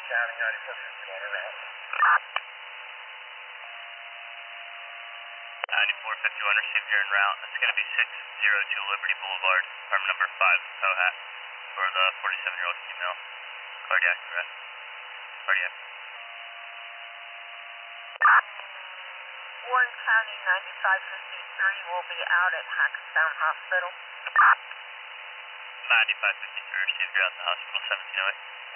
County 9451 en route. 9451 received, you're en route. It's going to be 602 Liberty Boulevard, apartment number 5, Cohat, for the 47-year-old female. Cardiac arrest. Cardiac. Warren County 9553 will be out at Hackettstown Hospital. 9553 received, you're at the hospital, 1708.